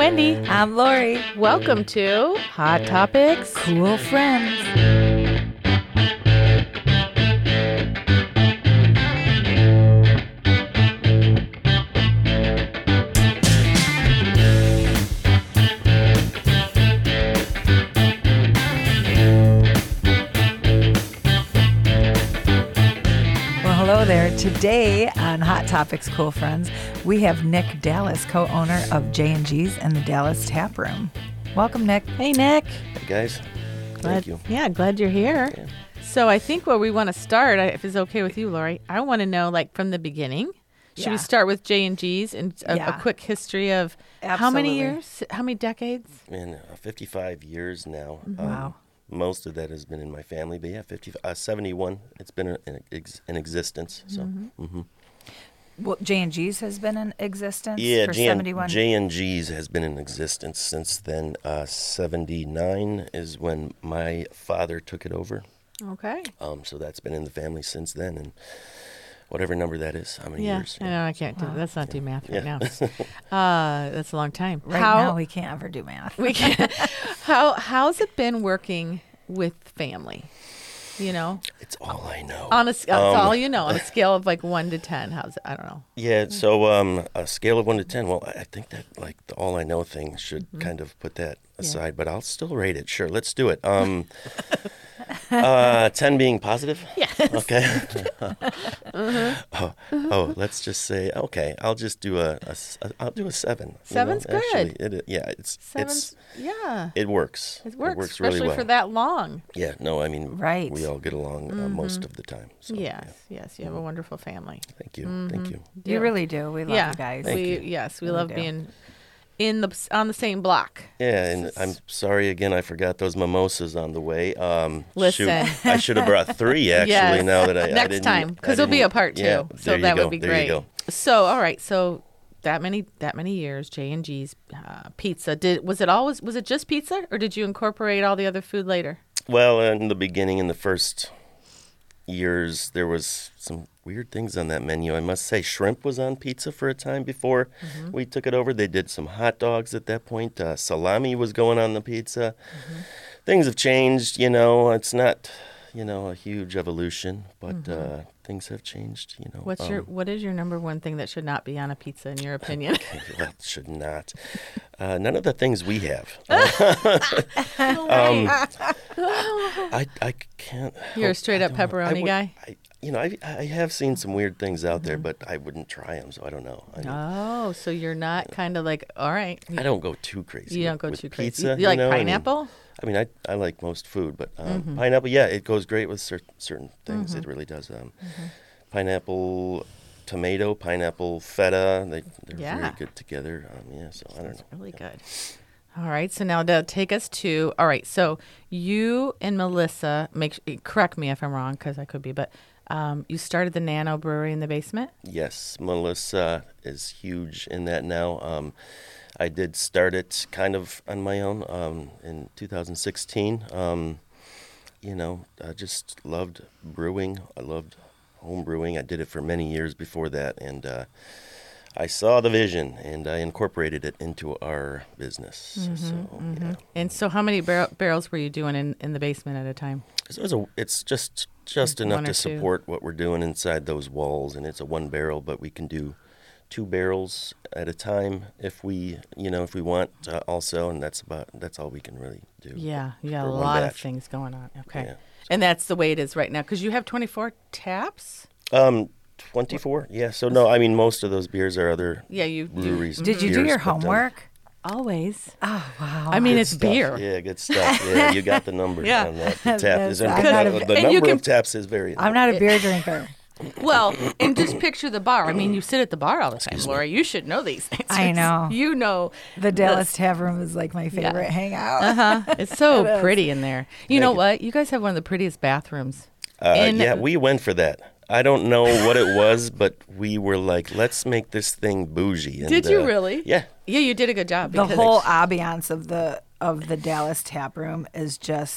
Wendy. I'm Lori. Welcome to Hot Topics. Cool friends. Hello there. Today on Hot Topics Cool Friends, we have Nick Dallas, co-owner of J&G's and the Dallas Tap Room. Welcome, Nick. Hey, Nick. Hey, guys. Thank you. Yeah, glad you're here. Yeah. So I think where we want to start, if it's okay with you, Lori, I want to know, like, from the beginning. Should we start with J&G's and a quick history of how many years, how many decades? 55 years now. Wow. Most of that has been in my family, but 71. It's been in existence. So, Well, J&G's has been in existence for 71. J&G's has been in existence since then. 79 is when my father took it over. Okay. So that's been in the family since then, and whatever number that is, how many years? I know, I can't do Let's not do math right now. That's a long time. Right now, we can't ever do math. We can't. How's it been working with family? You know, It's all I know. that's all you know. On a scale of like 1 to 10, how's it? I don't know. Yeah, so a scale of 1 to 10. Well, I think that like the all I know thing should kind of put that aside, but I'll still rate it. Sure, let's do it. 10 being positive. Yes. Okay. Let's just say I'll just do I'll do a 7. Seven's good. Actually, it works. It works, really especially well for that long. Yeah, no, I mean, Right. we all get along most of the time. So, Yes, you have a wonderful family. Thank you. Thank you. You really do. We love you guys. We love being on the same block. Yeah, and I'm sorry again. I forgot those mimosas on the way. Listen. Shoot, I should have brought 3 actually. Yes. Now that I next didn't, time, because there'll be a part 2. Yeah, so there you that go, would be there great. You go. So all right, so that many years, J&G's pizza. Was it just pizza, or did you incorporate all the other food later? Well, in the beginning, in the first years, there was some weird things on that menu. I must say, shrimp was on pizza for a time before we took it over. They did some hot dogs at that point. Salami was going on the pizza. Things have changed, It's not, a huge evolution, but things have changed, What is your number one thing that should not be on a pizza, in your opinion? Okay, well, it should not. None of the things we have. I can't. You're a straight up pepperoni guy? I have seen some weird things out there, but I wouldn't try them, so I don't know. So you're not kind of like, all right. I don't go too crazy. You don't go with too crazy. Pizza, You like pineapple? I like most food, but pineapple, it goes great with certain things. It really does. Pineapple, tomato, pineapple, feta, they're very good together. So I don't know. Really good. All right, so now take us to, all right, so you and Melissa, correct me if I'm wrong, because I could be, but you started the Nano Brewery in the basement? Yes, Melissa is huge in that now. I did start it kind of on my own in 2016. I just loved brewing. I loved home brewing. I did it for many years before that, and I saw the vision, and I incorporated it into our business. And so how many barrels were you doing in the basement at a time? It's just enough to support what we're doing inside those walls, and it's a 1 barrel, but we can do 2 barrels at a time if we want also, and that's all we can really do. Yeah, you got a lot of things going on. Okay. Yeah. And that's the way it is right now, because you have 24 taps? 24, yeah. So no, I mean, most of those beers are other breweries. Did you do your homework? Always. Oh, wow. I mean, Good it's stuff. beer. Yeah, good stuff. Yeah, you got the number on that. The tap is I'm not a- the number of taps is very. I'm not a beer drinker. Well, and just picture the bar. I mean, you sit at the bar all the time, Laura. You should know these things. I know. You know. The Dallas Tap Room is like my favorite hangout. It's so pretty in there. You know what? You guys have one of the prettiest bathrooms. We went for that. I don't know what it was, but we were like, let's make this thing bougie. And, Did you really? Yeah. Yeah, you did a good job. The whole ambiance of the Dallas Tap Room is just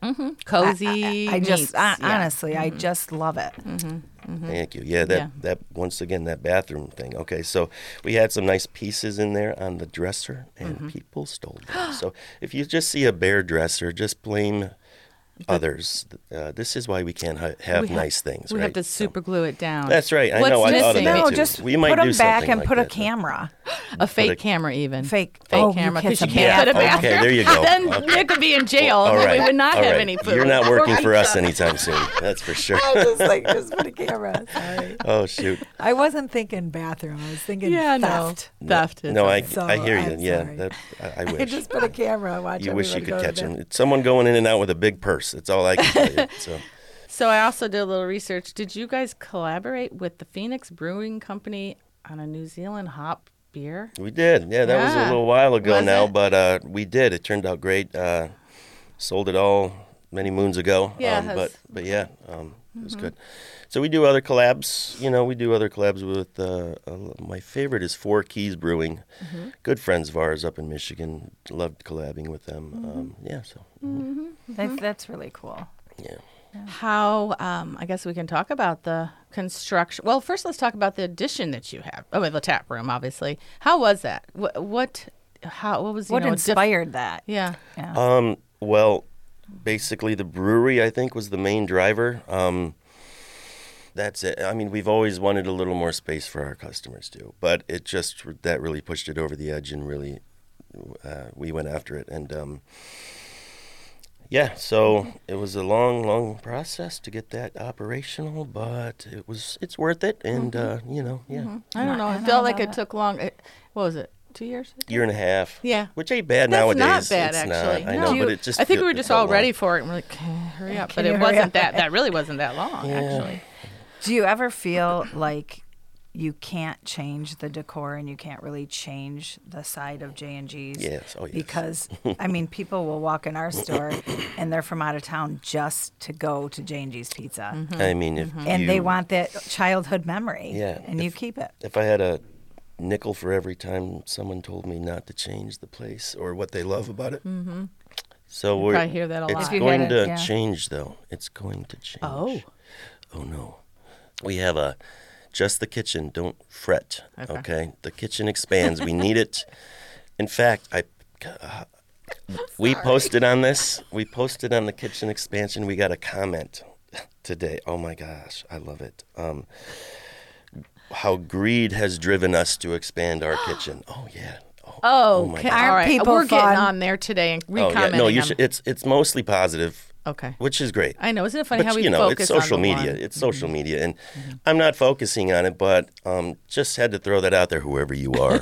Cozy. I just meets, yeah. honestly, I just love it. Thank you. Yeah, that once again, that bathroom thing. Okay, so we had some nice pieces in there on the dresser, and people stole them. So if you just see a bare dresser, just blame others. This is why we can't have nice things, We right? have to super glue it down. That's right. I What's know. I thought of missing? that No, too. just we might put do them back something and like put a that. camera. A fake camera, even. Fake. Fake Oh, you camera, kids because you are can't put a bad. bathroom. Okay, there you go. Then Okay. Nick would be in jail. All and right. we would not all have right. any food. You're not Or working for us pizza. anytime soon. That's for sure. just put a camera. Sorry. Oh shoot. I wasn't thinking bathroom. I was thinking Yeah, theft. no. Theft. is No, okay. I hear you. I'm Yeah, sorry. that I I wish. just put a camera. Watch You wish you everybody could go catch to him. bed. It's someone going in and out with a big purse. That's all I can tell you. So So I also did a little research. Did you guys collaborate with the Phoenix Brewing Company on a New Zealand hop beer? we did. Yeah, that was a Yeah. little while ago Was now, it? but we did. It turned out great. Sold it all many moons ago. Yeah, it has. but yeah, it was good. So we do other collabs. You know, we do other collabs with. My favorite is Four Keys Brewing. Good friends of ours up in Michigan. Loved collabing with them. Yeah. So That's really cool. yeah. How, I guess we can talk about the construction. Well, first let's talk about the addition that you have. Oh, the tap room, obviously. How was that? What was, What inspired that? Yeah. Well, basically the brewery I think was the main driver. That's it. I mean, we've always wanted a little more space for our customers too, but it just that really pushed it over the edge, and really we went after it. And yeah, so it was a long process to get that operational, but it's worth it. And you know, yeah, I don't know. I And felt I like love it it. took long. What was it? 2 years? year and a half. Yeah. Which ain't bad That's nowadays. not bad, It's actually. Not. I No. know, but it just. I think we feel- were it just felt all long. ready for it, and we're like, hurry up. Can But you it hurry wasn't up? that really wasn't that long, actually. Do you ever feel like you can't change the decor and you can't really change the side of J&G's? Yes. Oh, yes. Because, I mean, people will walk in our store and they're from out of town just to go to J&G's Pizza. I mean, if And they you- want that childhood memory. Yeah, And you if- keep it. If I had a nickel for every time someone told me not to change the place or what they love about it. So we're probably hear that a lot. It's If you going had to it, yeah. change, though. It's going to change. Oh. Oh no. We have just the kitchen. Don't fret. Okay. The kitchen expands. We need it. In fact, we posted on this. We posted on the kitchen expansion. We got a comment today. Oh my gosh, I love it. How greed has driven us to expand our kitchen. Oh yeah. Oh, my okay. God. All right. people We're getting fun? on there today and Oh yeah. recommenting No, you them. should. It's mostly positive. Okay. Which is great. I know. Isn't it funny But how we you know, focus it's social on the media. one? It's social media, and I'm not focusing on it, but just had to throw that out there. Whoever you are,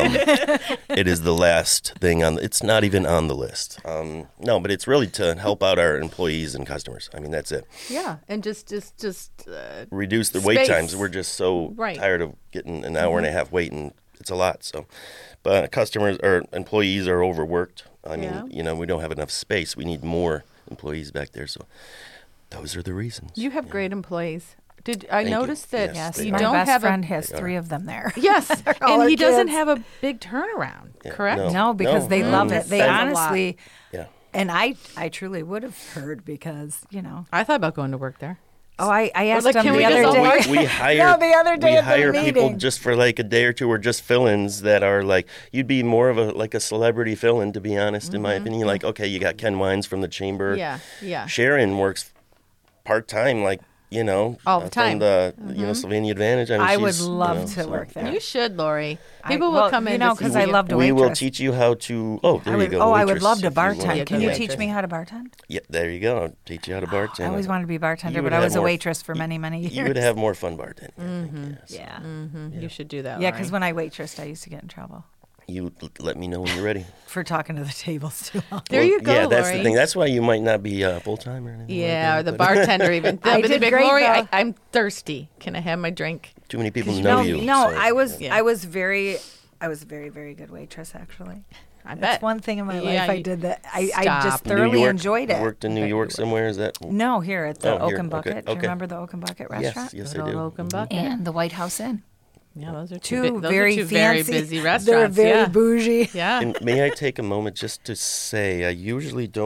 it is the last thing on. It's not even on the list. No, but it's really to help out our employees and customers. I mean, that's it. Yeah, and just Reduce the wait Space. times. We're just so Right. tired of getting an hour and a half waiting. It's a lot. So, but customers or employees are overworked. I mean, Yeah. you know, we don't have enough space. We need more employees back there. So, those are the reasons. you have great employees. I you. noticed that Yes, Yes, they you my are. don't best have friend a has 3 of them there. yes, all and our he doesn't kids. have a big turnaround. Yeah, Correct? No, because No. they love it. They Says a lot. honestly, Yeah. and I truly would have heard because, you know. I thought about going to work there. Oh, I asked like, them can the we other just all day. work? We hire No, the other day we at the hire people meeting. just for like a day or two, or just fill-ins that are like you'd be more of a celebrity fill-in, to be honest, in my opinion. Like, okay, you got Ken Wines from the Chamber. Yeah, yeah. Sharon works part-time, like, you know, All the time. from the you know, Sylvania Advantage. I mean, I would she's, you love know, to so, work there. You should, Lori. I- People well, will come in. you know, to 'cause see I you. love to We will waitress. teach you how to. Oh, there I you would, go. I would waitress, love to if you want. bartend. Yeah, Can good you waitress. teach me how to bartend? Yeah, there you go. I'll teach you how to bartend. I always wanted to be bartender, You but would I have was a more- waitress for many, many years. You would have more fun bartending. I think, yes. Yeah. You should do that. Yeah, Lori. because when I waitressed, I used to get in trouble You let me know when you're ready. for talking to the tables too long. There you go, Yeah, that's Lori. the thing. That's why you might not be full-time or anything Yeah, or like the that, but bartender even. I But they'd did be like, great, Lori, though. I'm thirsty. Can I have my drink? Too many people No, know you. no, so- I was Yeah. I was a very, very good waitress actually. I bet. That's one thing in my Yeah, life I you- did that I Stop. just New thoroughly York, enjoyed you it. worked in New York somewhere? Is that? No, here at the Oh, here. Oak and Okay, Bucket. Do you okay. remember the Oak and Bucket restaurant? Yes, Good I old do. Oak and Bucket. And the White House Inn. Yeah, those are Two those very are two fancy, very busy They're restaurants. very yeah. bougie. Yeah. And may I take a moment just to say I usually don't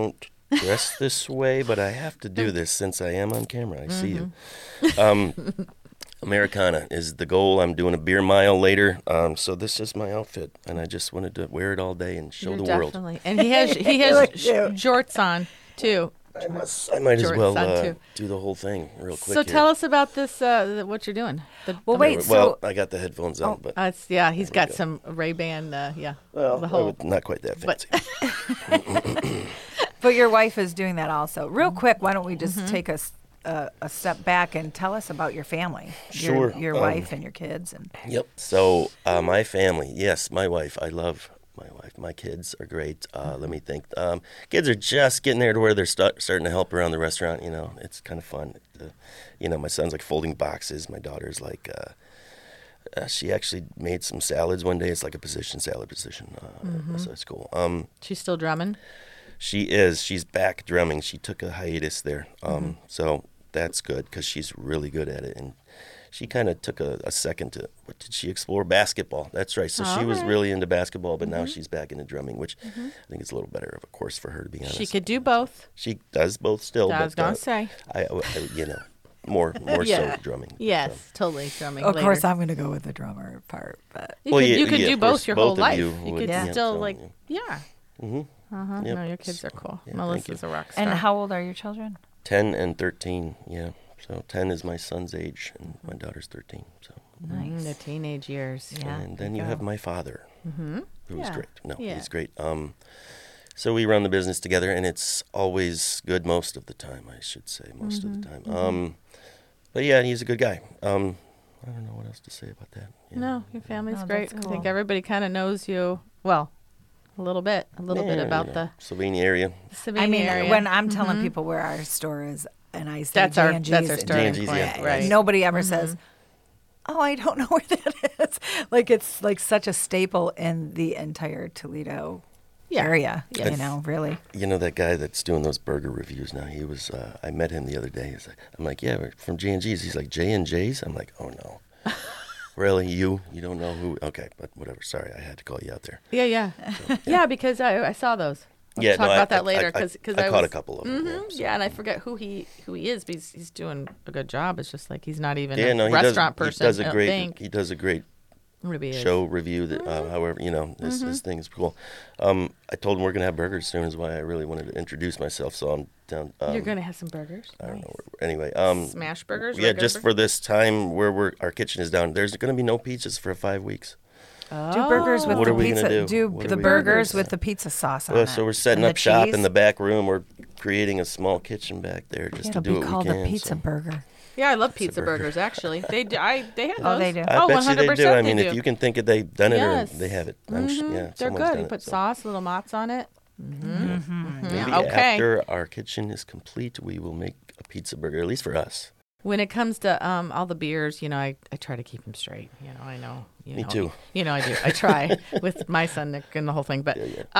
dress this way, but I have to do this since I am on camera. I see you. Americana is the goal. I'm doing a beer mile later, so this is my outfit, and I just wanted to wear it all day and show the world. And he has jorts on too. I might as well too. do the whole thing real quick. So here. tell us about this. What you're doing? Well, I got the headphones on, but he's got some Ray-Ban. Well, not quite that fancy. But your wife is doing that also. Real quick, why don't we just take a step back and tell us about your family? Sure. Your wife and your kids. Yep. So my family, yes, my wife. I love my wife. My kids are great. Let me think. Kids are just getting there to where they're starting to help around the restaurant. It's kind of fun. My son's like folding boxes. My daughter's like, she actually made some salads one day. It's like a salad position. So it's cool. She's still drumming? She is. She's back drumming. She took a hiatus there. So that's good because she's really good at it. And she kind of took a second to, what did she explore? Basketball. That's right. So she was really into basketball, but now she's back into drumming, which I think is a little better of a course for her, to be honest. She could do both. She does both still. I was going to say. More so drumming. Yes, totally drumming. Of course, I'm going to go with the drummer part. But you could do both your whole life. You could still Yep. No, your kids are cool. Yeah, Melissa's a rock star. And how old are your children? 10 and 13, yeah. So 10 is my son's age, and my daughter's 13. So Nice. The teenage years. Yeah. And then you have my father, who is great. No, Yeah. he's great. So we run the business together, and it's always good most of the time, I should say, most of the time. But yeah, he's a good guy. I don't know what else to say about that. Yeah. No, your family's great. that's I think cool. everybody kind of knows you, well, a little bit about the Sylvania area. Savannah area. When I'm telling people where our store is, and I say That's our J&G's, starting J&G's, point, yeah. right? Nobody ever says, "Oh, I don't know where that is." Like it's like such a staple in the entire Toledo area. Yeah. Really. You know that guy that's doing those burger reviews now? He was. I met him the other day. I'm like, yeah, we're from J&G's. He's like, J&J's? I'm like, oh no. Really? You don't know who? Okay, but whatever. Sorry, I had to call you out there. Yeah. Yeah, because I saw those. We'll talk about that later. Because I caught a couple of them. Yeah, and I forget who he is, but he's doing a good job. It's just like he's not even he restaurant person. He does a I great. don't think. He does a great Maybe show review. That however, his thing is cool. I told him we're gonna have burgers soon. Is why I really wanted to introduce myself. So I'm down. You're gonna have some burgers. I don't know. Anyway, smash burgers. Yeah, just for this time where our kitchen is down. There's gonna be no pizzas for 5 weeks. Do burgers with What the are we pizza. gonna do? What are the we burgers gonna do? with the pizza sauce on Well, it. so we're setting And up the shop cheese. in the back room. We're creating a small kitchen back there just It'll to do be what called we can. a pizza so. burger. Yeah, I love pizza burger. burgers. Actually, they have those. Oh, they do. I bet you they 100% do. I mean, they if do. you can think it, they've done it Yes. or they have it. Yeah, They're someone's good. done You it, put so. sauce, little mozz on it. Maybe Okay. after our kitchen is complete, we will make a pizza burger, at least for us. When it comes to all the beers, I try to keep them straight. I know. Me too. I do. I try with my son Nick and the whole thing. But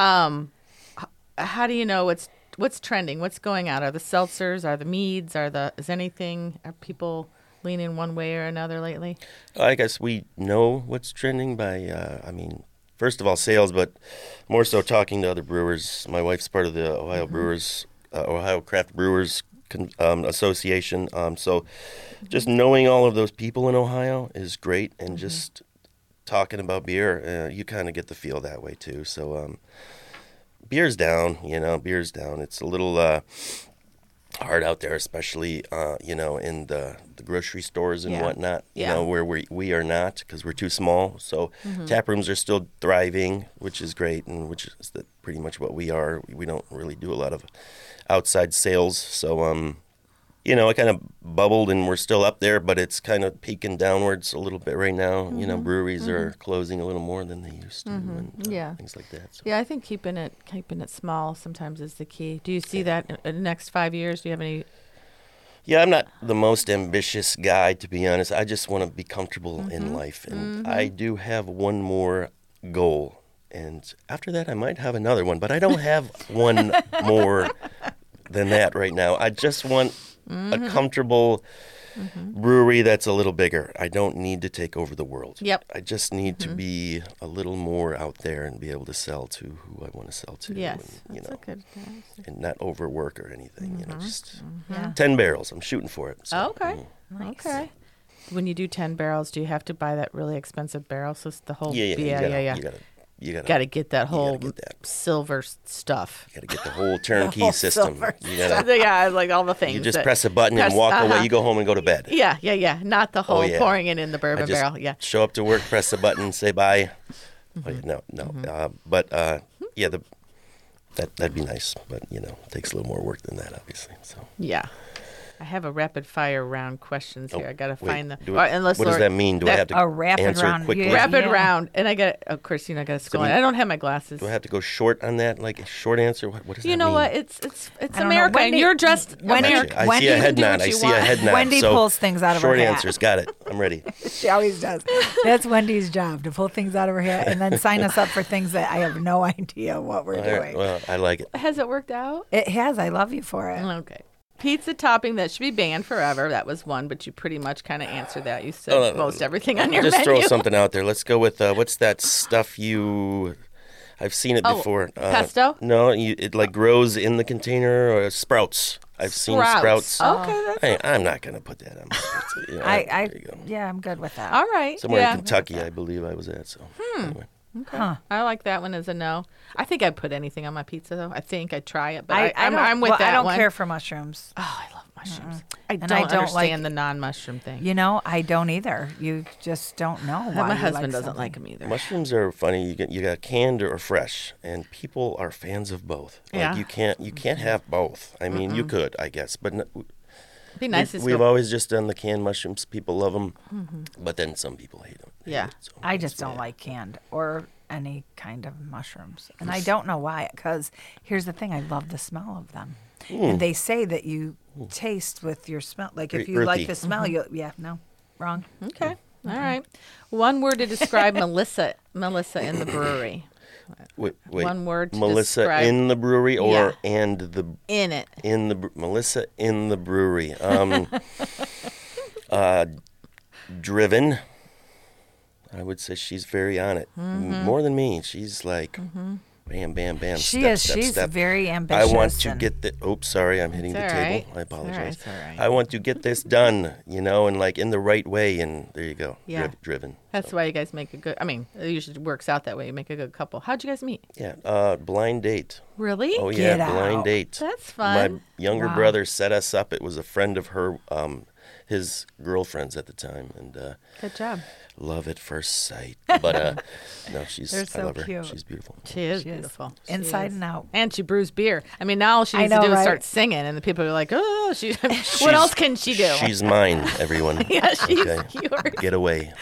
how do you know what's trending? What's going out? Are the seltzers? Are the meads? Are people leaning one way or another lately? I guess we know what's trending by, first of all, sales, but more so talking to other brewers. My wife's part of the Ohio Brewers, Ohio Craft Brewers Association. So just knowing all of those people in Ohio is great, and just talking about beer, you kind of get the feel that way too. So beer's down, beer's down. It's a little hard out there, especially in the grocery stores and whatnot. Where we are not, because we're too small. So tap rooms are still thriving, which is great, and which is pretty much what we are. We don't really do a lot of outside sales, so it kind of bubbled, and we're still up there, but it's kind of peaking downwards a little bit right now. Breweries are closing a little more than they used to, and things like that. So. Yeah, I think keeping it small sometimes is the key. Do you see that in the next 5 years? Do you have any? Yeah, I'm not the most ambitious guy, to be honest. I just want to be comfortable in life, and I do have one more goal, and after that I might have another one, but I don't have one more than that right now. I just want a comfortable brewery that's a little bigger. I don't need to take over the world. Yep. I just need to be a little more out there and be able to sell to who I want to sell to. Yes. And, That's a good. and not overwork or anything. Just Yeah. 10 barrels. I'm shooting for it. So, Okay. Okay. When you do 10 barrels, do you have to buy that really expensive barrel? So it's the whole. Yeah. You Got to get that whole get that. silver stuff. You got to get the whole turnkey system. silver You gotta, Yeah, like all the things. you just that- press a button and walk away. You go home and go to bed. Yeah. Not the whole yeah. pouring it in the I bourbon just barrel. Yeah. show up to work, press the button, say bye. No. That'd be nice, but it takes a little more work than that, obviously. So Yeah. I have a rapid fire round questions here. I got to wait, find the. do it- All right, unless what does Laura- that mean? Do I have to A rapid answer round, it quickly? yeah. Rapid round, and I got, of course, I got to scroll. mean- I don't have my glasses. Do I have to go short on that? Like a short answer? What does that You know mean? what? It's I don't know. America, and Wendy- you're dressed Wendy- American. I Wendy see a can head do nod. what I you see a want. head nod. Wendy so pulls things out of her short hat. answers. Got it. I'm ready. She always does. That's Wendy's job, to pull things out of her hat and then sign us up for things that I have no idea what we're All right, doing. well, I like it. Has it worked out? It has. I love you for it. Okay. Pizza topping that should be banned forever. That was one, but you pretty much kind of answered that. You said no, most everything on your Just menu. throw something out there. Let's go with what's that stuff you? I've seen it before. pesto? No, it like grows in the container or sprouts. I've seen sprouts. Okay, that's Hey, I'm not gonna put that on. There you go. Yeah, I'm good with that. all right. Somewhere yeah. in Kentucky, I believe I was at. So anyway. Huh. I like that one as a no. I think I'd put anything on my pizza though. I think I'd try it, but I don't- I'm with well, that I don't one. care for mushrooms. Oh, I love mushrooms. I And don't, I don't understand like- the non-mushroom thing. You know, I don't either. You just don't know why. my you husband like doesn't something. like them either. Mushrooms are funny. You got canned or fresh, and people are fans of both. Like Yeah. you can't have both. I mean, you could, I guess, but It'd be nice we've to always just done the canned mushrooms. People love them, but then some people hate them. Yeah. I just don't like canned or any kind of mushrooms. And I don't know why. Because here's the thing, I love the smell of them. And they say that you taste with your smell. Like if Very you like earthy. the smell, no, wrong. Okay. All right. One word to describe Melissa in the brewery. Wait. One word to Melissa describe- in the brewery or Yeah. and the In it. in the Melissa in the brewery. Driven. I would say she's very on it. More than me. She's like bam, bam, bam. She step, is. step, She's step. very I ambitious. want to and- get the. Oops, sorry, I'm hitting the It's all table. right. I It's all right, apologize. it's all right. I want to get this done, and like in the right way, and there you go. Yeah. Driven. That's why you guys make a good. I mean, it usually works out that way. You make a good couple. How'd you guys meet? Yeah. Blind date. Really? Oh yeah, Get blind out. date. That's My fun. younger Wow. brother set us up. It was a friend of her, his girlfriend's at the time, and Good job. love at first sight. But no, They're I so love her. cute. She's beautiful. She is She is. beautiful. She Inside is. and out. And she brews beer. I mean, now all she I needs know, to do is right? start singing, and the people are like, "Oh, she. What else can she do?" She's mine, everyone. yeah, she's Okay. yours. Get away.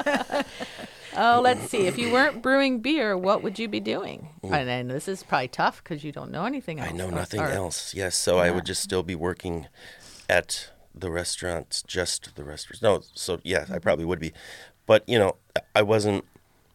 Oh, let's see. If you weren't brewing beer, what would you be doing? And this is probably tough because you don't know anything else. I know or- nothing or- else. Yes, so I would just still be working at the restaurants, just the restaurants. No, so yeah, I probably would be, but I wasn't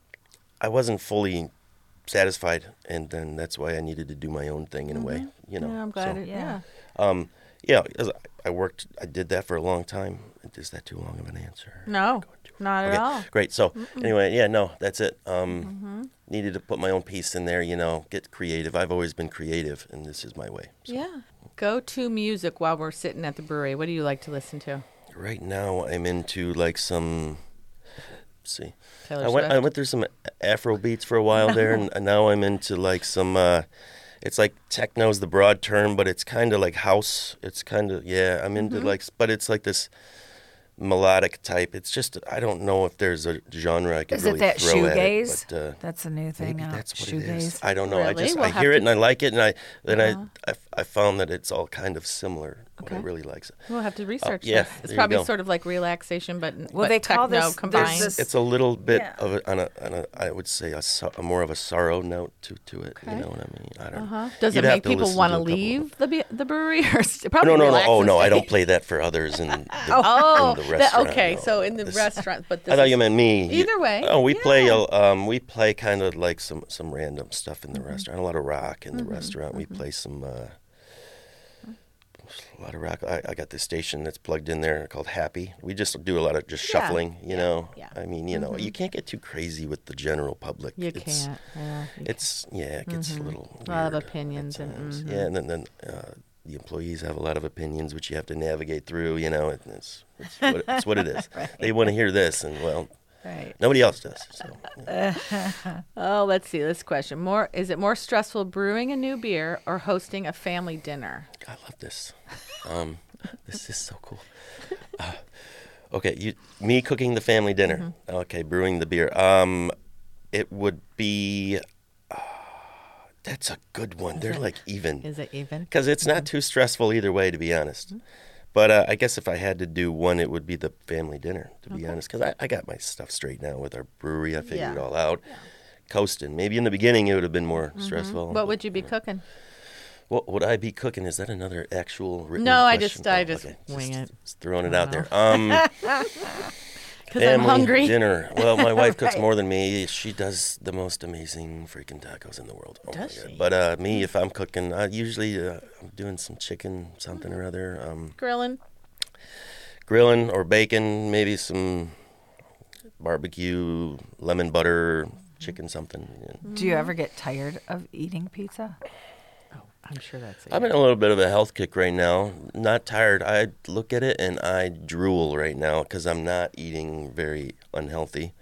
fully satisfied, and then that's why I needed to do my own thing in a way. Yeah, I'm glad. So, Yeah. yeah, 'cause I did that for a long time. Is that too long of an answer? No, not at Okay, all. great. So anyway, yeah, no, that's it. Needed to put my own piece in there, get creative. I've always been creative, and this is my way. So Yeah. Go to music while we're sitting at the brewery. What do you like to listen to? right now, I'm into like some. Let's see, Taylor I Swift? went through some Afro beats for a while there, and now I'm into like some. It's like techno's the broad term, but it's kind of like house. It's kind of I'm into but it's like this melodic type. It's just I don't know if there's a genre I could Is really it that throw at shoegaze? it, but That's a new thing maybe now. that's what Shoegaze. it is. I don't know. I Really? just We'll I have hear to- it and I like it, and I found that it's all kind of similar. What I Okay. really like. We'll have to research yeah, this. It's there you probably go. sort of like relaxation, but Well, but they call techno this- combined. there's this- It's a little bit Yeah. of a I would say a more of a sorrow note to it. Okay. You know what I mean? I don't know. Does it You'd have make to people listen want to to a couple of leave the brewery? Or probably No. relaxes Oh no, I them. don't play that for others in the, Oh, in the restaurant. okay. no. So in the This- restaurant, but this I thought is- you meant me. Either way, Oh, we yeah. we play kind of like some random stuff in the restaurant. A lot of rock in the restaurant. We play some a lot of rock. I got this station that's plugged in there called Happy. We just do a lot of just shuffling, you know. yeah. I mean, you know, you can't get too crazy with the general public. You can't. Yeah, It gets a little weird a lot of at opinions times. and Yeah, and then the employees have a lot of opinions which you have to navigate through. You know, it's what it is. Right. They want to hear this, and well, Right. nobody else does. So yeah. Oh, let's see this question. Is it more stressful brewing a new beer or hosting a family dinner? I love this. This is so cool. Okay, me cooking the family dinner. Okay, brewing the beer. It would be. That's a good one. They're like even. Is it even? Because it's not too stressful either way, to be honest. But I guess if I had to do one, it would be the family dinner, to be honest. Because I got my stuff straight now with our brewery. I figured it all out. Coasting. Maybe in the beginning it would have been more stressful. What would you be cooking? What would I be cooking? Is that another actual written No, I question? just wing it. Just throwing it out there. Because I'm hungry. Dinner. Well, my wife cooks Right. more than me. She does the most amazing freaking tacos in the world. Oh Does my God. she? But me, if I'm cooking, I usually I'm doing some chicken, something or other, grilling or bacon, maybe some barbecue, lemon butter, chicken something. Yeah. Do you ever get tired of eating pizza? Oh, I'm sure that's it. I'm in a little bit of a health kick right now. Not tired. I look at it and I drool right now because I'm not eating very unhealthy.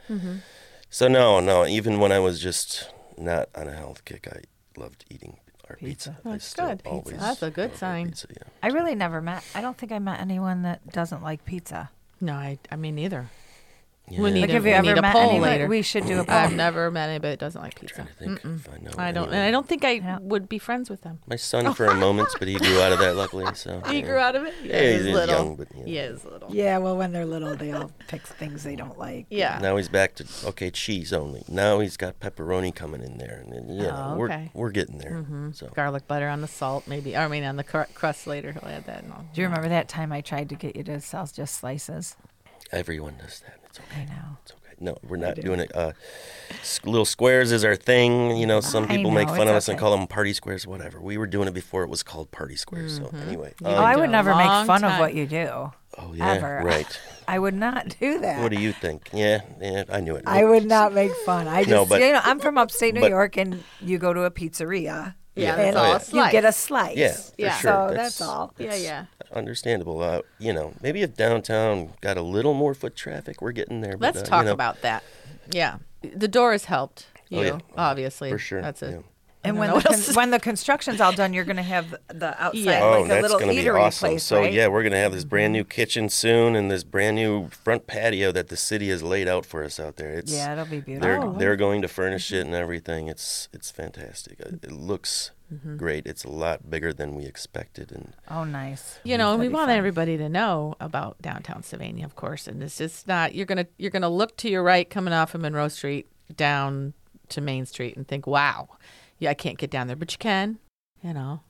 So no. Even when I was just not on a health kick, I loved eating our pizza. Pizza. I That's still good. always That's a good love our sign. Pizza, yeah. I really never met. I don't think I met anyone that doesn't like pizza. No, I mean neither. Yeah. We need Like, a- have you we ever need a met poll anyone? later. We should do a poll. I've never met anybody that doesn't like pizza. Trying to think if I know. I don't, anyone. and I don't think I Yeah. would be friends with them. My son for a moment, but he grew out of that luckily. So He yeah. grew out of it. Yeah, he's little. young, but yeah. He is little. Yeah, well, when they're little, they all pick things they don't like. Yeah. Now he's back to cheese only. Now he's got pepperoni coming in there, and then, Oh, okay. we're getting there. So Garlic butter on the salt, maybe. I mean, on the crust later. He'll add that. And all. Do you remember that time I tried to get you to sell just slices? everyone does that. It's okay. I know. It's okay. No, we're not doing it. Little squares is our thing. You know, some I people make know, fun of it's us and okay. call them party squares, whatever. We were doing it before it was called party squares. So anyway. Oh, I did would a never make long fun of time. what you do. Oh, yeah, Ever. right. I would not do that. What do you think? Yeah, I knew it. I would not make fun. I just, No, but- I'm from upstate New but- York, and you go to a pizzeria. Yeah, and that's all. yeah. A you get a slice. slice. Yeah, for Yeah. sure. So that's all. Yeah, yeah. Understandable. You know, maybe if downtown got a little more foot traffic, we're getting there. But, Let's talk you know, about that. Yeah. The door has helped you, Oh, yeah. obviously. For sure. That's it. yeah. And I when don't the know what else- when the construction's all done, you're going to have the outside Yeah. Oh, like a that's little going to be eatery awesome. place, So right? yeah, we're going to have this brand new kitchen soon, and this brand new front patio that the city has laid out for us out there. It's Yeah, it'll be they're beautiful. they're going to furnish it and everything. It's fantastic. It looks great. It's a lot bigger than we expected, and Oh, nice. You know, and we That'd be want fun. everybody to know about downtown Sylvania, of course. And it's just not you're gonna look to your right coming off of Monroe Street down to Main Street and think, wow, yeah, I can't get down there, but you can. You know,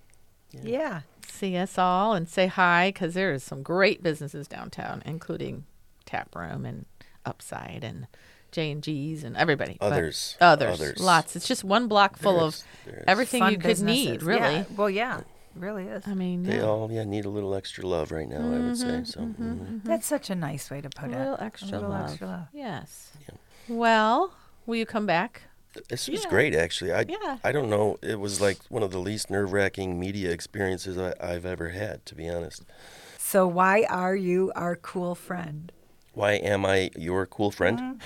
Yeah. see us all and say hi because there is some great businesses downtown, including Tap Room and Upside and J&G's and everybody. But others, lots. It's just one block full of There is. everything Fun you could need, businesses. really. Yeah. Well, yeah, it really is. I mean, They yeah. all need a little extra love right now. I would say so. That's such a nice way to put a it. little extra love. Extra love. Yes. Yeah. Well, will you come back? This was Yeah. great, actually. Yeah. I don't know. It was like one of the least nerve-wracking media experiences I've ever had, to be honest. So why are you our cool friend? Why am I your cool friend?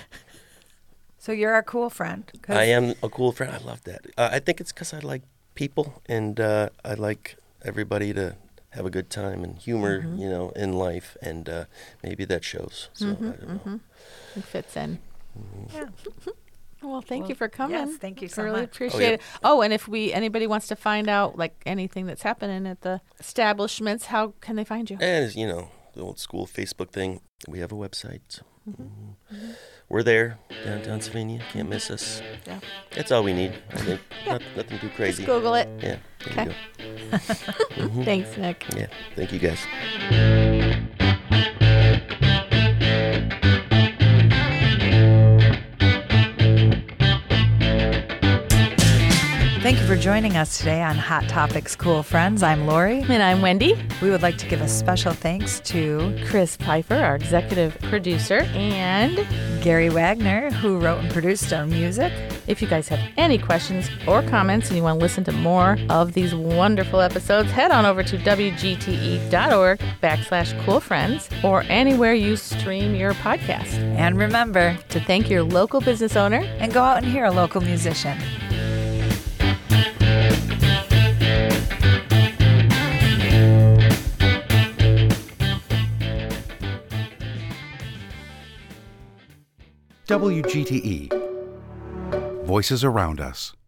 So you're our cool friend. 'cause- I am a cool friend. I love that. I think it's because I like people, and I like everybody to have a good time and humor, you know, in life, and maybe that shows. So I don't know. It fits in. Yeah. Well, thank Well, you for coming. yes, thank you so really much. appreciate yeah. it. Oh, and if anybody wants to find out like anything that's happening at the establishments, how can they find you? And you know, the old school Facebook thing. We have a website. We're there, downtown Sylvania. Can't miss us. Yeah. That's all we need. I think nothing too crazy. Just Google it. Yeah. There you go. Thanks, Nick. Yeah. Thank you, guys. Thank you for joining us today on Hot Topics Cool Friends. I'm Lori. And I'm Wendy. We would like to give a special thanks to Chris Pfeiffer, our executive producer, and Gary Wagner, who wrote and produced our music. if you guys have any questions or comments and you want to listen to more of these wonderful episodes, head on over to wgte.org/coolfriends or anywhere you stream your podcast. And remember To thank your local business owner. and go out and hear a local musician. WGTE. Voices around us.